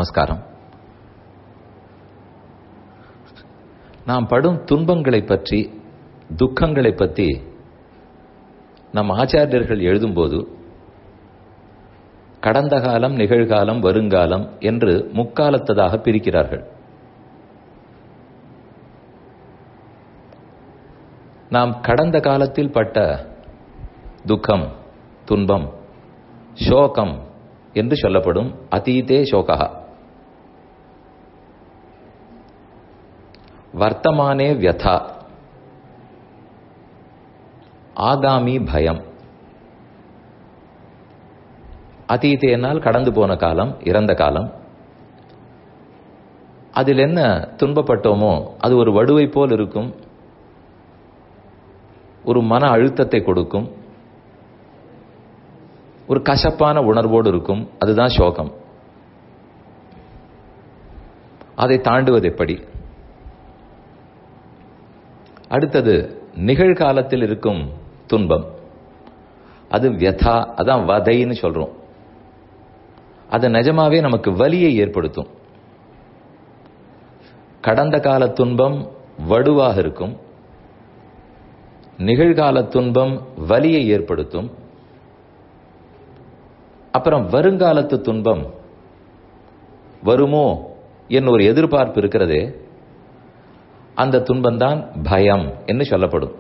நமஸ்காரம். நாம் படும் துன்பங்களை பற்றி, துக்கங்களை பற்றி நம் ஆச்சாரியர்கள் எழுதும்போது கடந்த காலம், நிகழ்காலம், வருங்காலம் என்று முக்காலத்ததாக பிரிக்கிறார்கள். நாம் கடந்த காலத்தில் பட்ட துக்கம், துன்பம், சோகம் என்று சொல்லப்படும் அதீதே சோகா. வர்த்தமானே வியதா, ஆகாமி பயம். அதீதேனால் கடந்து போன காலம், இறந்த காலம். அதில் என்ன துன்பப்பட்டோமோ அது ஒரு வடுவை போல் இருக்கும், ஒரு மன அழுத்தத்தை கொடுக்கும், ஒரு கசப்பான உணர்வோடு இருக்கும். அதுதான் சோகம். அதை தாண்டுவது எப்படி? அடுத்தது நிகழ்காலத்தில் இருக்கும் துன்பம், அது வியதா, அதான் வதைன்னு சொல்றோம். அது நிஜமாவே நமக்கு வலியை ஏற்படுத்தும். கடந்த கால துன்பம் வடுவாக இருக்கும், நிகழ்கால துன்பம் வலியை ஏற்படுத்தும். அப்புறம் வருங்காலத்து துன்பம் வருமோ என்ன ஒரு எதிர்பார்ப்பு இருக்கிறதே, அந்த துன்பம்தான் பயம் என்று சொல்லப்படும்.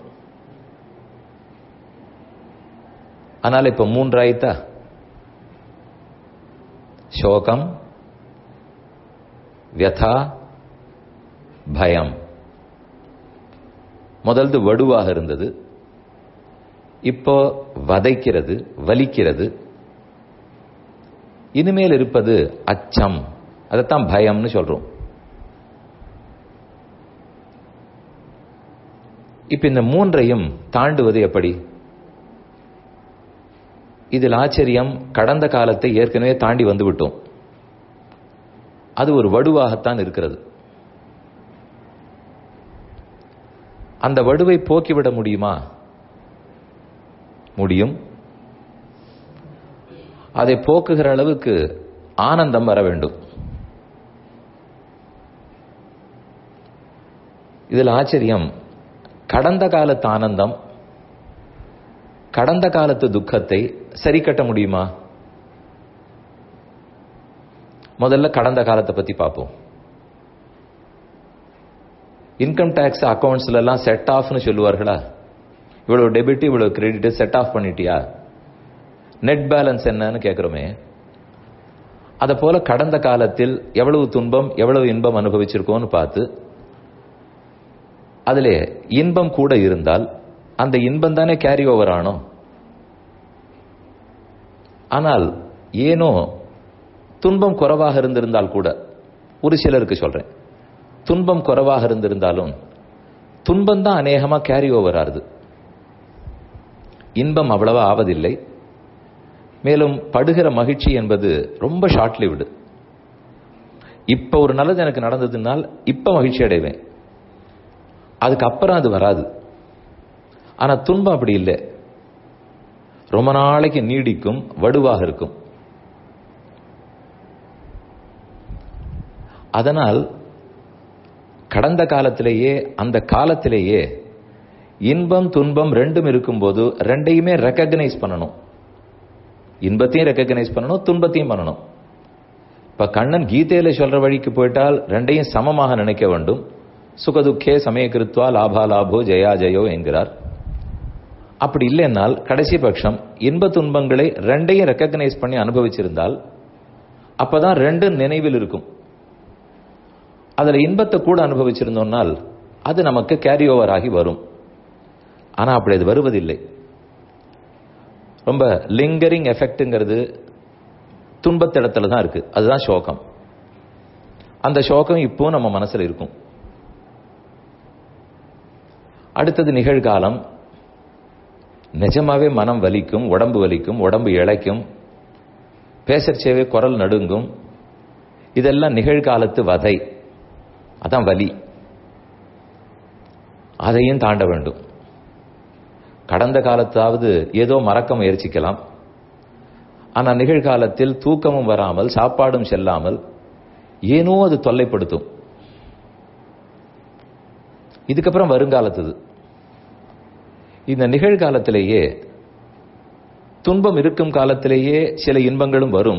ஆனால் இப்ப மூன்றாயித்தா, சோகம், வியதா, பயம். முதல்து வடுவாக இருந்தது, இப்போ வதைக்கிறது, வலிக்கிறது. இனிமேல் இருப்பது அச்சம், அதைத்தான் பயம்னு சொல்றோம். இப்ப இந்த மூன்றையும் தாண்டுவது எப்படி? இதில் ஆச்சரியம், கடந்த காலத்தை ஏற்கனவே தாண்டி வந்து விட்டோம். அது ஒரு வடுவாகத்தான் இருக்கிறது. அந்த வடுவை போக்கிவிட முடியுமா? முடியும். அதை போக்குகிற அளவுக்கு ஆனந்தம் வர வேண்டும். இதில் ஆச்சரியம், கடந்த காலத்து ஆனந்தம் கடந்த காலத்து துக்கத்தை சரி கட்ட முடியுமா? முதல்ல கடந்த காலத்தை பத்தி பார்ப்போம். இன்கம் டாக்ஸ் அக்கவுண்ட்ஸ்ல எல்லாம் செட் ஆஃப்னு சொல்லுவார்களா? இவ்வளவு டெபிட், இவ்வளவு கிரெடிட் செட் ஆஃப் பண்ணிட்டியா? நெட் பேலன்ஸ் என்னன்னு கேட்கிறோமே. அதை போல கடந்த காலத்தில் எவ்வளவு துன்பம், எவ்வளவு இன்பம் அனுபவிச்சிருக்கோன்னு பார்த்து, அதிலே இன்பம் கூட இருந்தால் அந்த இன்பம் தானே கேரி ஓவர் ஆனோம். ஆனால் ஏனோ துன்பம் குறைவாக இருந்திருந்தால் கூட, ஒரு சிலருக்கு சொல்றேன், துன்பம் குறைவாக இருந்திருந்தாலும் துன்பம் தான் அநேகமா கேரி ஓவர் ஆகுது, இன்பம் அவ்வளவா ஆவதில்லை. மேலும் படுகிற மகிழ்ச்சி என்பது ரொம்ப ஷார்ட் லிவ்டு. இப்ப ஒரு நல்லது எனக்கு நடந்ததுனால் இப்ப மகிழ்ச்சி அடைவேன், அதுக்கப்புறம் அது வராது. ஆனா துன்பம் அப்படி இல்லை, ரொம்ப நாளைக்கு நீடிக்கும், வடுவாக இருக்கும். அதனால் கடந்த காலத்திலேயே, அந்த காலத்திலேயே இன்பம் துன்பம் ரெண்டும் இருக்கும்போது ரெண்டையுமே ரெக்கக்னைஸ் பண்ணணும். இன்பத்தையும் ரெக்கக்னைஸ் பண்ணணும், துன்பத்தையும் பண்ணணும். இப்ப கண்ணன் கீதையில சொல்ற வழிக்கு போயிட்டால் ரெண்டையும் சமமாக நினைக்க வேண்டும். சுகதுக்கே சமயகிருத்வா லாபா லாபோ ஜெயா ஜெயோ என்கிறார். அப்படி இல்லைன்னால் கடைசி பட்சம் இன்ப துன்பங்களை ரெண்டையும் ரெக்கக்னைஸ் பண்ணி அனுபவிச்சிருந்தால் அப்பதான் ரெண்டு நினைவில் இருக்கும். அதுல இன்பத்தை கூட அனுபவிச்சிருந்தோம்னால் அது நமக்கு கேரி ஓவர் ஆகி வரும். ஆனா அப்படி அது வருவதில்லை. ரொம்ப லிங்கரிங் எஃபெக்ட்ங்கிறது துன்பத்திடத்துல தான் இருக்கு. அதுதான் சோகம். அந்த சோகம் இப்போ நம்ம மனசுல இருக்கும். அடுத்தது நிகழ்காலம். நிஜமாவே மனம் வலிக்கும், உடம்பு வலிக்கும், உடம்பு இளைக்கும், பேசச்சேவே குரல் நடுங்கும். இதெல்லாம் நிகழ்காலத்து வதை, அதான் வலி. அதையும் தாண்ட வேண்டும். கடந்த காலத்தாவது ஏதோ மறக்க முயற்சிக்கலாம். ஆனால் நிகழ்காலத்தில் தூக்கமும் வராமல், சாப்பாடும் செல்லாமல், ஏனோ அது தொல்லைப்படுத்தும். இதுக்கப்புறம் வருங்காலத்துது. இந்த நிகழ்காலத்திலேயே துன்பம் இருக்கும் காலத்திலேயே சில இன்பங்களும் வரும்.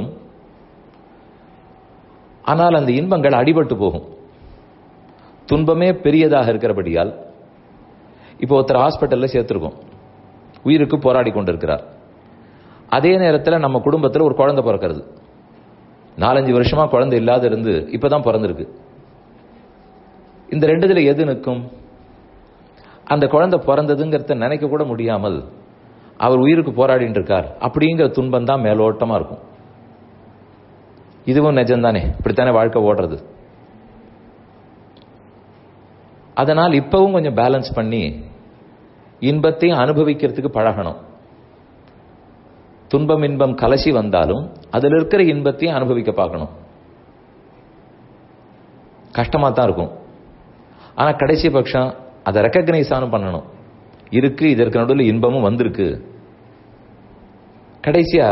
ஆனால் அந்த இன்பங்கள் அடிபட்டு போகும். துன்பமே பெரியதாக இருக்கிறபடியால், இப்போ ஒருத்தர் ஹாஸ்பிட்டல்ல சேர்த்திருக்கோம், உயிருக்கு போராடி கொண்டிருக்கிறார். அதே நேரத்தில் நம்ம குடும்பத்தில் ஒரு குழந்தை பிறக்கிறது. 4-5 வருஷமா குழந்தை இல்லாத இருந்து இப்பதான் பிறந்திருக்கு. இந்த ரெண்டுல எது நிற்கும்? அந்த குழந்தை பிறந்ததுங்கிறத நினைக்க கூட முடியாமல் அவர் உயிருக்கு போராடிட்டு இருக்கார் அப்படிங்கிற துன்பம் தான் மேலோட்டமா இருக்கும். இதுவும் நிஜம்தானே, இப்படித்தானே வாழ்க்கை ஓடுறது. அதனால் இப்பவும் கொஞ்சம் பேலன்ஸ் பண்ணி இன்பத்தையும் அனுபவிக்கிறதுக்கு பழகணும். துன்பம் இன்பம் கலசி வந்தாலும் அதில் இருக்கிற இன்பத்தையும் அனுபவிக்க பார்க்கணும். கஷ்டமா தான் இருக்கும். ஆனா கடைசி பட்சம் அதை ரெக்கக்னைஸ் பண்ணணும். இருக்கு, இதற்கு நடுவில் இன்பமும் வந்திருக்கு. கடைசியா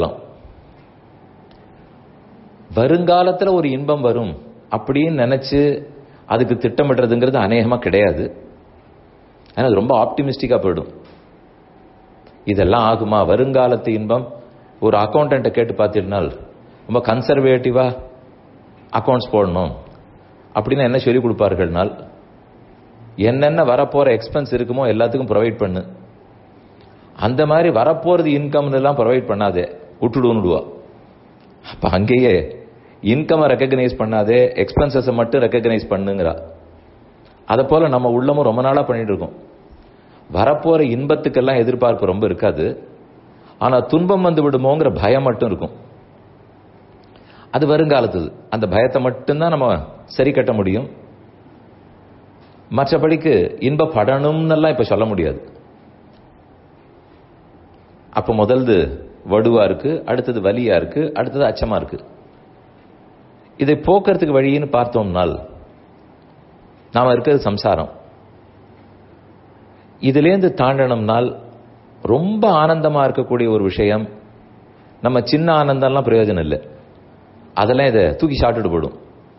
வருங்காலத்துல ஒரு இன்பம் வரும் அப்படின்னு நினைச்சு அதுக்கு திட்டமிடுறதுங்கிறது அநேகமா கிடையாது. அது ரொம்ப ஆப்டிமிஸ்டிக்கா போயிடும். இதெல்லாம் ஆகுமா? வருங்காலத்து இன்பம் ஒரு அக்கௌண்டன்ட்டை கேட்டு பார்த்தீங்கன்னால் ரொம்ப கன்சர்வேட்டிவா அக்கௌண்ட்ஸ் போடணும் அப்படின்னு என்ன சொல்லி கொடுப்பார்கள்னால், என்னென்ன வரப்போற எக்ஸ்பென்ஸ் இருக்குமோ எல்லாத்துக்கும் ப்ரொவைட் பண்ணு, அந்த மாதிரி வரப்போறது இன்கம்னு எல்லாம் ப்ரொவைட் பண்ணாதே, விட்டுடுவா. அப்ப அங்கேயே இன்கம் ரெக்கக்னைஸ் பண்ணாதே, எக்ஸ்பென்சஸை மட்டும் ரெக்கக்னைஸ் பண்ணுங்கிறா. அதை போல நம்ம உள்ளமும் ரொம்ப நாளா பண்ணிட்டு இருக்கோம். வரப்போற இன்பத்துக்கெல்லாம் எதிர்பார்ப்பு ரொம்ப இருக்காது. ஆனா துன்பம் வந்து விடுமோங்கிற பயம் மட்டும் இருக்கும். அது வருங்காலத்துது. அந்த பயத்தை மட்டும்தான் நம்ம சரி கட்ட முடியும். மற்றபடிக்கு இன்பப்படணும்னு இப்ப சொல்ல முடியாது. அப்ப முதல்து வடுவா இருக்கு, அடுத்தது வலியா இருக்கு, அடுத்தது அச்சமா இருக்கு. இதை போக்குறதுக்கு வழின்னு பார்த்தோம்னால் நாம இருக்கிறது சம்சாரம். இதுலேருந்து தாண்டணும்னால் ரொம்ப ஆனந்தமா இருக்கக்கூடிய ஒரு விஷயம், நம்ம சின்ன ஆனந்தம்லாம் பிரயோஜனம் இல்லை, அதெல்லாம் இதை தூக்கி சாப்பிட்டுட்டு போடும்.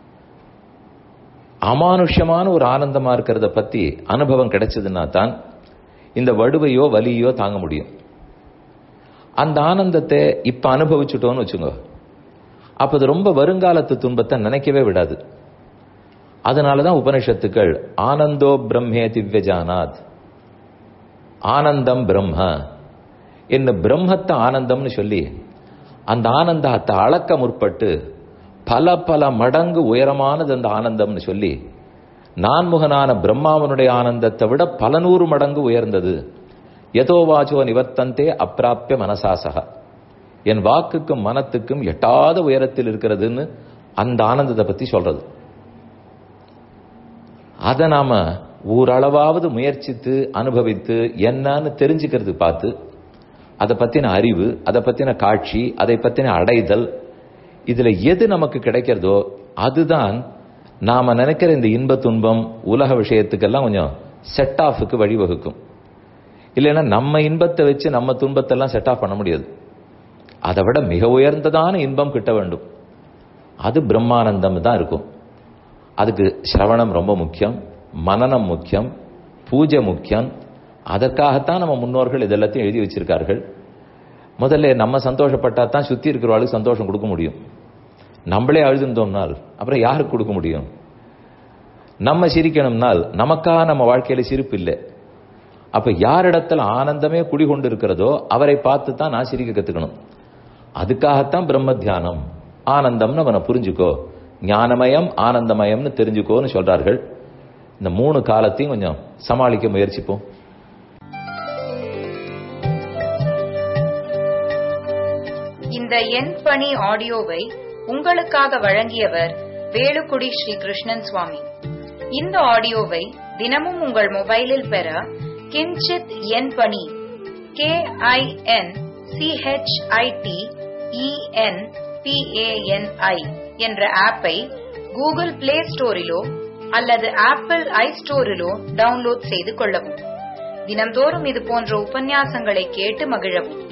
அமானுஷ்யமான ஒரு ஆனந்தமா இருக்கிறத பத்தி அனுபவம் கிடைச்சதுன்னா தான் இந்த வடுவையோ வலியோ தாங்க முடியும். அந்த ஆனந்தத்தை இப்ப அனுபவிச்சுட்டோன்னு வச்சுங்க, அப்ப அது ரொம்ப வருங்காலத்து துன்பத்தை நினைக்கவே விடாது. அதனாலதான் உபனிஷத்துக்கள் ஆனந்தோ பிரம்மே திவ்யஜானாத், ஆனந்தம் பிரம்ம என்ன, பிரம்மத்தை ஆனந்தம்னு சொல்லி அந்த ஆனந்தத்தை அளக்க முற்பட்டு பல பல மடங்கு உயரமானது அந்த ஆனந்தம்னு சொல்லி, நான்முகனான பிரம்மாவனுடைய ஆனந்தத்தை விட பல 100 மடங்கு உயர்ந்தது. யதோ வாச்சோ நிவர்த்தந்தே அப்பிராப்பிய மனசாசக, என் வாக்குக்கும் மனத்துக்கும் எட்டாத உயரத்தில் இருக்கிறதுன்னு அந்த ஆனந்தத்தை பத்தி சொல்றது. அதை நாம ஓரளவாவது முயற்சித்து அனுபவித்து என்னன்னு தெரிஞ்சுக்கிறது பார்த்து, அதை பத்தின அறிவு, அதை பத்தின காட்சி, அதை பத்தின அடைதல், இதுல எது நமக்கு கிடைக்கிறதோ அதுதான் நாம நினைக்கிற இந்த இன்ப துன்பம் உலக விஷயத்துக்கெல்லாம் கொஞ்சம் செட் ஆஃபுக்கு வழிவகுக்கும். இல்லைன்னா நம்ம இன்பத்தை வச்சு நம்ம துன்பத்தெல்லாம் செட் ஆஃப் பண்ண முடியாது. அதை விட மிக உயர்ந்ததான இன்பம் கிட்ட வேண்டும். அது பிரம்மானந்தம் தான் இருக்கும். அதுக்கு சிரவணம் ரொம்ப முக்கியம், மனனம் முக்கியம், பூஜை முக்கியம். அதற்காகத்தான் நம்ம முன்னோர்கள் இதெல்லாத்தையும் எழுதி வச்சிருக்கார்கள். முதல்ல நம்ம சந்தோஷப்பட்டா தான் சுத்தி இருக்கிறவர்களுக்கு சந்தோஷம் கொடுக்க முடியும். நம்மளே அழுதுந்தோம்னால் அப்புறம் யாருக்கு கொடுக்க முடியும்? நம்ம சிரிக்கணும்னால் நமக்காக நம்ம வாழ்க்கையில சிரிப்பு இல்லை. அப்ப யாரிடத்துல ஆனந்தமே குடிகொண்டு இருக்கிறதோ அவரை பார்த்து தான் நான் சிரிக்க கத்துக்கணும். அதுக்காகத்தான் பிரம்ம தியானம். ஆனந்தம்னு அவனை புரிஞ்சுக்கோ, ஞானமயம் ஆனந்தமயம்னு தெரிஞ்சுக்கோன்னு சொல்றார்கள். இந்த 3 காலத்தையும் கொஞ்சம் சமாளிக்க முயற்சிப்போம். இந்த என் பணி ஆடியோவை உங்களுக்காக வழங்கியவர் வேலுக்குடி ஸ்ரீ கிருஷ்ணன் சுவாமி. இந்த ஆடியோவை தினமும் உங்கள் மொபைலில் பெற கிஞ்சித் என் பணி KINCHITENPANI என்ற ஆப்பை கூகுள் பிளே ஸ்டோரிலோ அல்லது ஆப்பிள் ஐஸ்டோரிலோ டவுன்லோட் செய்து கொள்ளவும். தினந்தோறும் இது போன்ற உபன்யாசங்களை கேட்டு மகிழவும்.